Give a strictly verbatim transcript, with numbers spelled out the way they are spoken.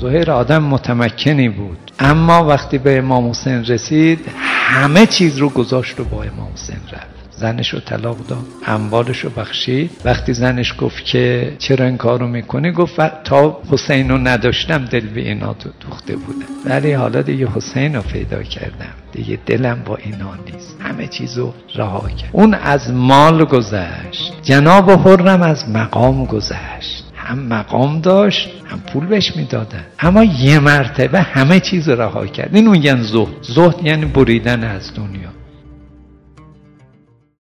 زهیر آدم متمکنی بود، اما وقتی به امام حسین رسید همه چیز رو گذاشت و با امام حسین رفت. زنش رو طلاق داد، اموالش رو بخشید. وقتی زنش گفت که چرا این کار رو میکنی، گفت تا حسین رو نداشتم دل به اینا تو دوخته بودم، ولی حالا دیگه حسین رو پیدا کردم، دیگه دلم با اینا نیست، همه چیزو رها کرد. اون از مال گذشت، جناب حرم از مقام گذشت، هم مقام داشت هم پول بهش میدادن، اما یه مرتبه همه چیز رها کرد. این میگن زهد. زهد یعنی بریدن از دنیا.